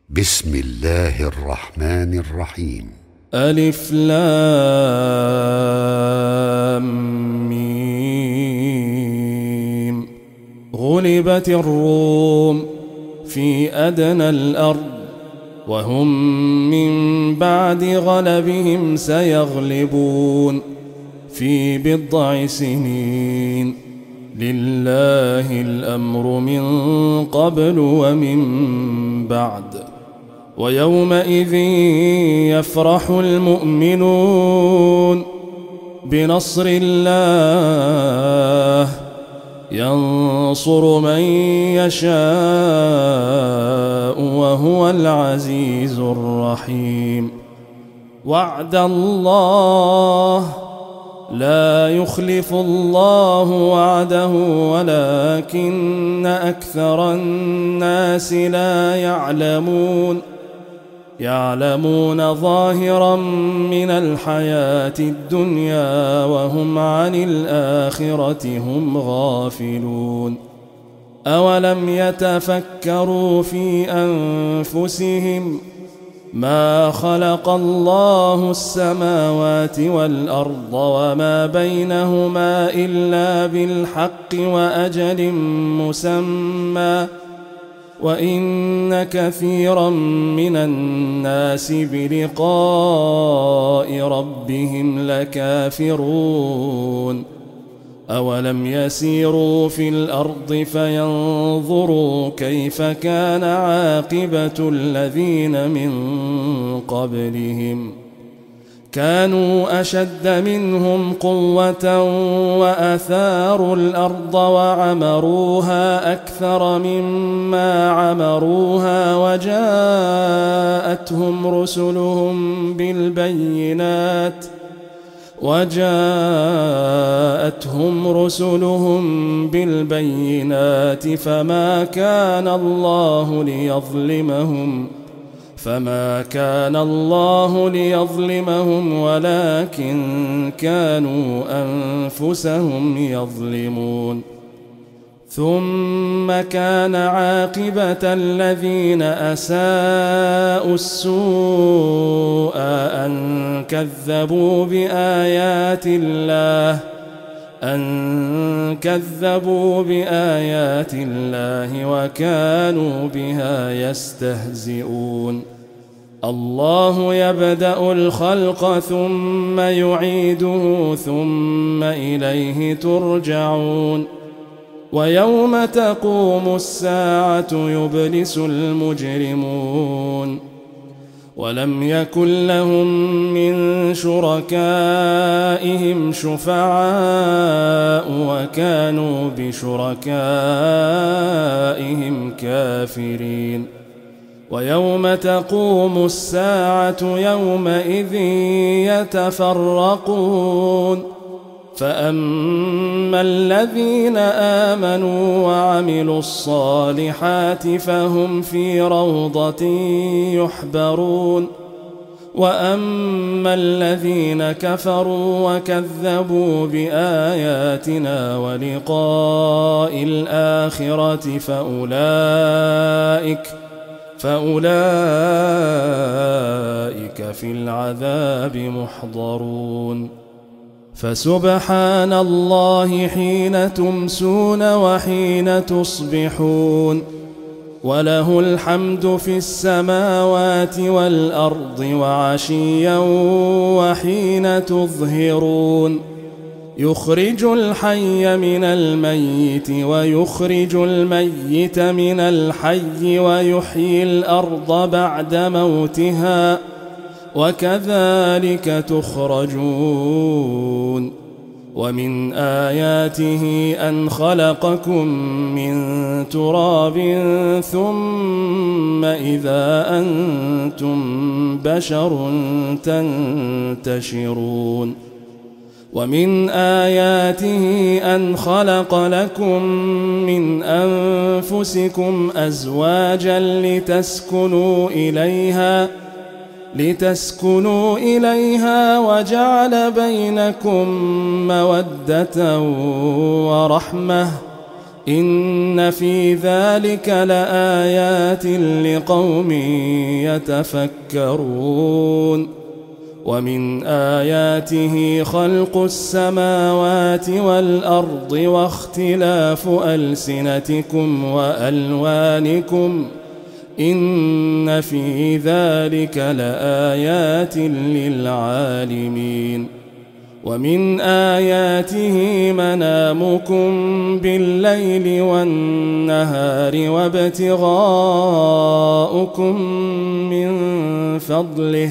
بسم الله الرحمن الرحيم. ألف لام ميم. غلبت الروم في أدنى الأرض وهم من بعد غلبهم سيغلبون في بضع سنين. لله الأمر من قبل ومن بعد. ويومئذ يفرح المؤمنون بنصر الله ينصر من يشاء وهو العزيز الرحيم. وعد الله لا يخلف الله وعده ولكن أكثر الناس لا يعلمون ظاهرا من الحياة الدنيا وهم عن الآخرة هم غافلون. أولم يتفكروا في أنفسهم ما خلق الله السماوات والأرض وما بينهما إلا بالحق وأجل مسمى وإن كثيرا من الناس بلقاء ربهم لكافرون. أولم يسيروا في الأرض فينظروا كيف كان عاقبة الذين من قبلهم كانوا أشد منهم قوة وأثاروا الأرض وعمروها أكثر مما عمروها وجاءتهم رسلهم بالبينات فما كان الله ليظلمهم ولكن كانوا أنفسهم يظلمون. ثم كان عاقبة الذين أساءوا السوء أن كذبوا بآيات الله وكانوا بها يستهزئون. الله يبدأ الخلق ثم يعيده ثم إليه ترجعون. ويوم تقوم الساعة يبلس المجرمون ولم يكن لهم من شركائهم شفعاء وكانوا بشركائهم كافرين. ويوم تقوم الساعة يومئذ يتفرقون فأما الذين آمنوا وعملوا الصالحات فهم في روضة يحبرون. وأما الذين كفروا وكذبوا بآياتنا ولقاء الآخرة فأولئك في العذاب محضرون. فسبحان الله حين تمسون وحين تصبحون وله الحمد في السماوات والأرض وعشيا وحين تظهرون. يخرج الحي من الميت ويخرج الميت من الحي ويحيي الأرض بعد موتها وكذلك تخرجون. ومن آياته أن خلقكم من تراب ثم إذا أنتم بشر تنتشرون. ومن آياته أن خلق لكم من أنفسكم أزواجا لتسكنوا إليها وجعل بينكم مودة ورحمة إن في ذلك لآيات لقوم يتفكرون ومن آياته خلق السماوات والأرض واختلاف ألسنتكم وألوانكم إن في ذلك لآيات للعالمين ومن آياته منامكم بالليل والنهار وابتغاؤكم من فضله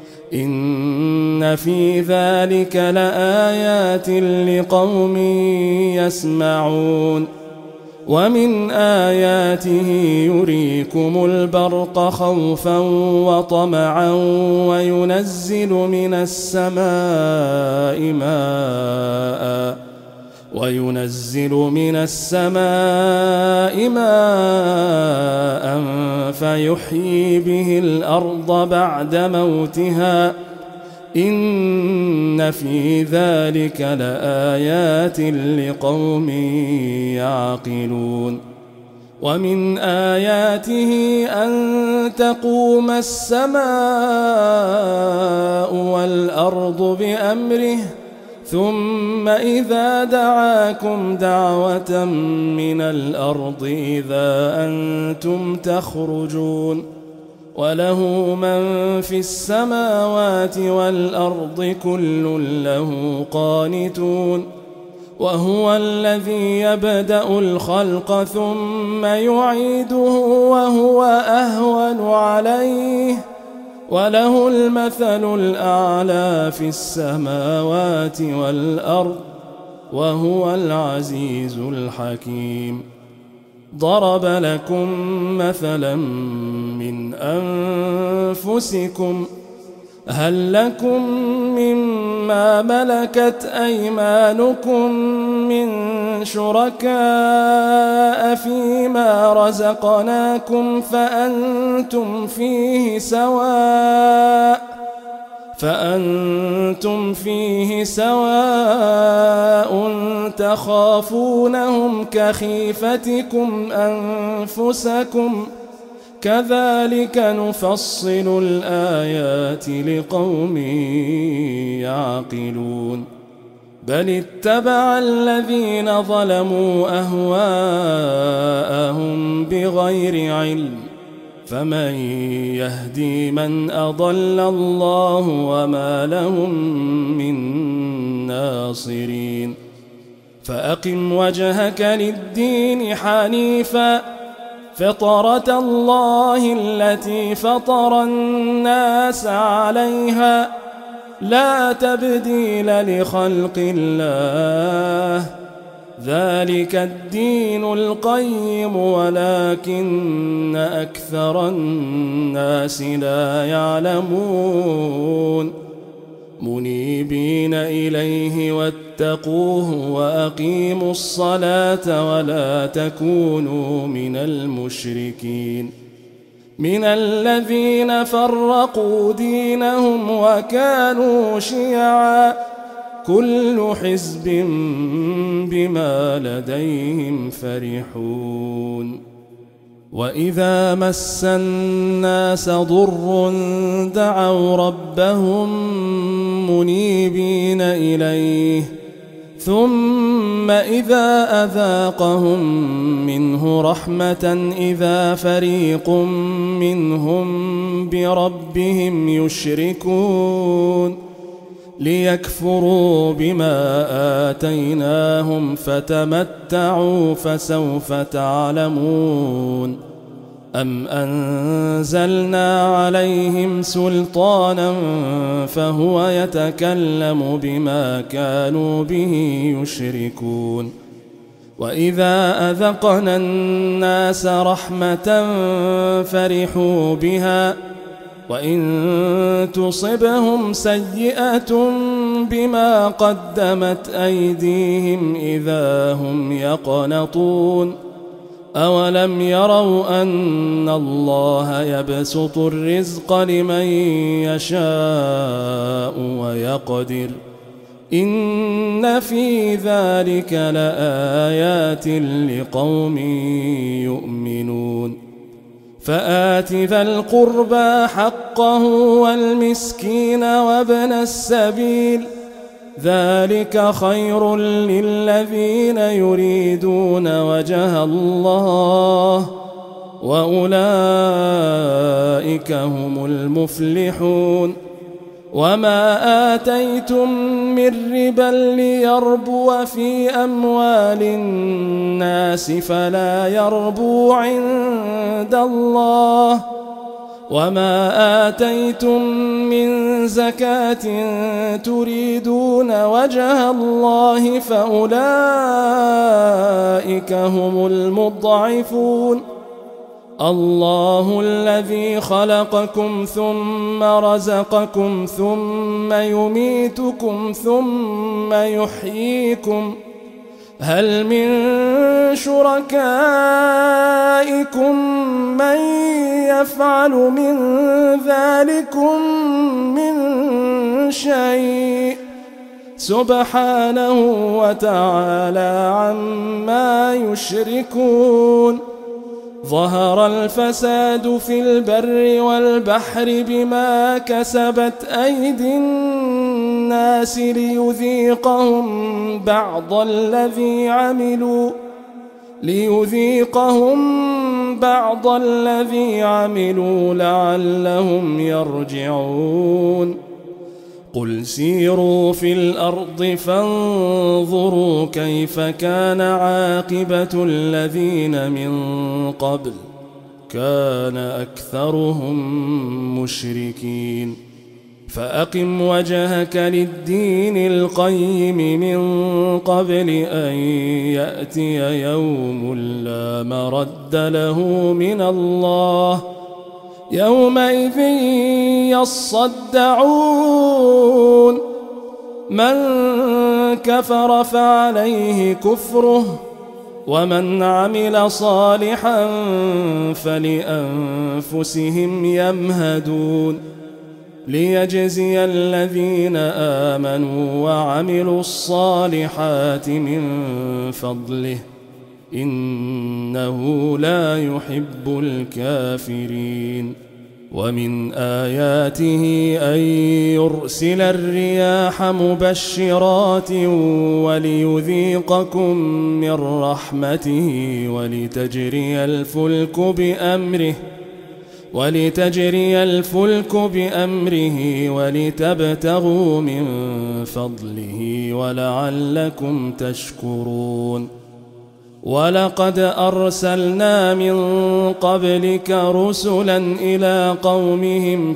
إن في ذلك لآيات لقوم يسمعون ومن آياته يريكم البرق خوفا وطمعا وينزل من السماء ماء فيحيي به الأرض بعد موتها إن في ذلك لآيات لقوم يعقلون ومن آياته أن تقوم السماء والأرض بأمره ثم إذا دعاكم دعوة من الأرض إذا أنتم تخرجون وله من في السماوات والأرض كل له قانتون وهو الذي يبدأ الخلق ثم يعيده وهو أهون عليه وله المثل الأعلى في السماوات والأرض وهو العزيز الحكيم ضرب لكم مثلا من أنفسكم هل لكم مما ملكت أيمانكم من شركاء فيما رزقناكم فأنتم فيه سواء تخافونهم كخيفتكم أنفسكم كذلك نفصل الآيات لقوم يعقلون بل اتبع الذين ظلموا أهواءهم بغير علم فمن يهدي من أضل الله وما لهم من ناصرين فأقم وجهك للدين حنيفا فطرة الله التي فطر الناس عليها لا تبديل لخلق الله ذلك الدين القيم ولكن أكثر الناس لا يعلمون منيبين إليه واتقوه وأقيموا الصلاة ولا تكونوا من المشركين من الذين فرقوا دينهم وكانوا شيعا كل حزب بما لديهم فرحون وإذا مس الناس ضر دعوا ربهم منيبين إليه ثم إذا أذاقهم منه رحمة إذا فريق منهم بربهم يشركون ليكفروا بما آتيناهم فتمتعوا فسوف تعلمون أم أنزلنا عليهم سلطانا فهو يتكلم بما كانوا به يشركون وإذا أذقنا الناس رحمة فرحوا بها وإن تصبهم سيئة بما قدمت أيديهم إذا هم يقنطون أولم يروا أن الله يبسط الرزق لمن يشاء ويقدر إن في ذلك لآيات لقوم يؤمنون فآت ذا القربى حقه والمسكين وابن السبيل ذلك خير للذين يريدون وجه الله وأولئك هم المفلحون وما آتيتم من ربا ليربو في أموال الناس فلا يربو عند الله وما آتيتم من زكاة تريدون وجه الله فأولئك هم المضعفون الله الذي خلقكم ثم رزقكم ثم يميتكم ثم يحييكم هل من شركائكم من يفعل من ذلكم من شيء سبحانه وتعالى عما يشركون ظهر الفساد في البر والبحر بما كسبت أيدي الناس ليذيقهم بعض الذي عملوا لعلهم يرجعون قل سيروا في الأرض فانظروا كيف كان عاقبة الذين من قبل كان أكثرهم مشركين فأقم وجهك للدين القيم من قبل أن يأتي يوم لا مرد له من الله يومئذ يصدعون من كفر فعليه كفره ومن عمل صالحا فلأنفسهم يمهدون ليجزي الذين آمنوا وعملوا الصالحات من فضله إنه لا يحب الكافرين ومن آياته أن يرسل الرياح مبشرات وليذيقكم من رحمته ولتجري الفلك بأمره ولتبتغوا من فضله ولعلكم تشكرون ولقد أرسلنا من قبلك رسلا إلى قومهم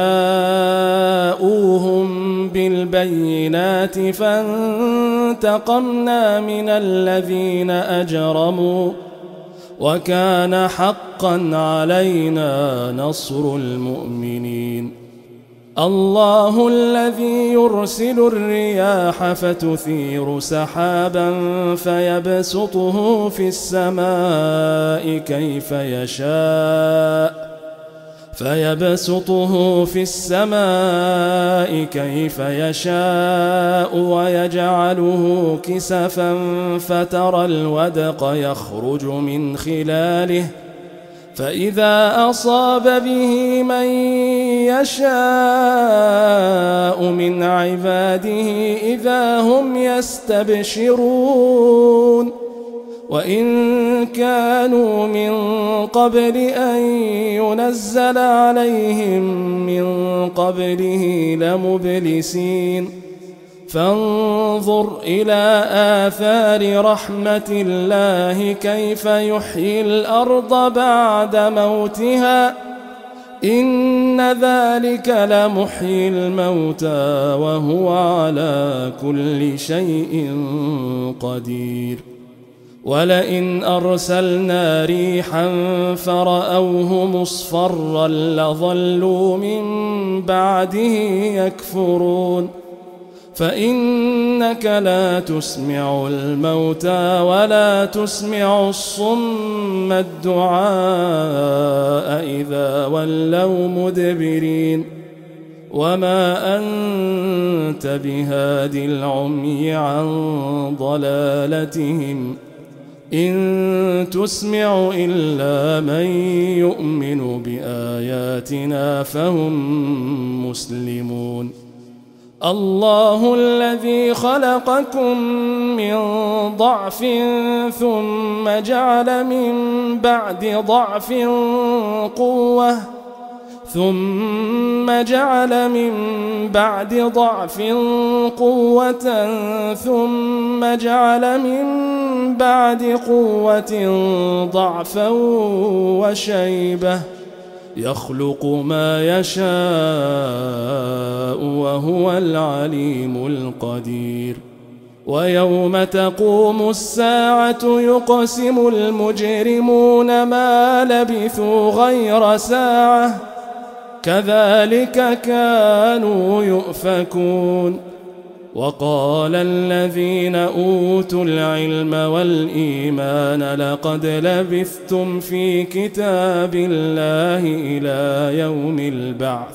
فجاءوهم بالبينات فانتقمنا من الذين أجرموا وكان حقا علينا نصر المؤمنين الله الذي يرسل الرياح فتثير سحابا فيبسطه في السماء كيف يشاء ويجعله كسفا فترى الودق يخرج من خلاله فإذا أصاب به من يشاء من عباده إذا هم يستبشرون وإن كانوا من قبل أن ينزل عليهم من قبله لمبلسين فانظر إلى آثار رحمة الله كيف يحيي الأرض بعد موتها إن ذلك لمحيي الموتى وهو على كل شيء قدير ولئن أرسلنا ريحا فرأوه مصفرا لظلوا من بعده يكفرون فإنك لا تسمع الموتى ولا تسمع الصم الدعاء إذا ولوا مدبرين وما أنت بهاد العمي عن ضلالتهم إن تسمع إلا من يؤمن بآياتنا فهم مسلمون الله الذي خلقكم من ضعف ثم جعل من بعد ضعف قوة ثم جعل من بعد ضعف قوة ثم جعل من بعد قوة ضعفا وشيبة يخلق ما يشاء وهو العليم القدير ويوم تقوم الساعة يقسم المجرمون ما لبثوا غير ساعة كذلك كانوا يؤفكون وقال الذين أوتوا العلم والإيمان لقد لبثتم في كتاب الله إلى يوم البعث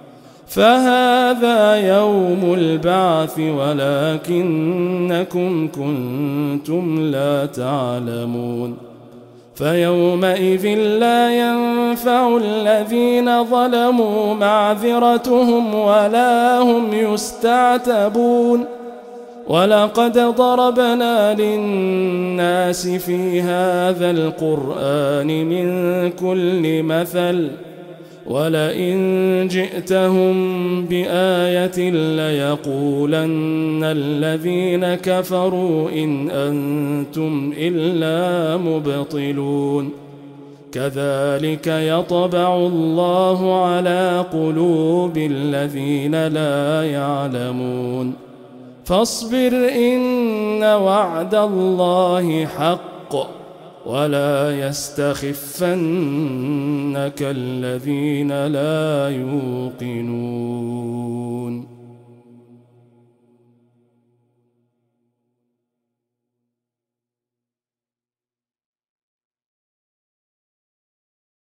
فهذا يوم البعث ولكنكم كنتم لا تعلمون فيومئذ لا ينفع الذين ظلموا معذرتهم ولا هم يستعتبون ولقد ضربنا للناس في هذا القرآن من كل مثل ولئن جئتهم بآية ليقولن الذين كفروا إن أنتم إلا مبطلون كذلك يطبع الله على قلوب الذين لا يعلمون فاصبر إن وعد الله حق ولا يستخفنك الذين لا يوقنون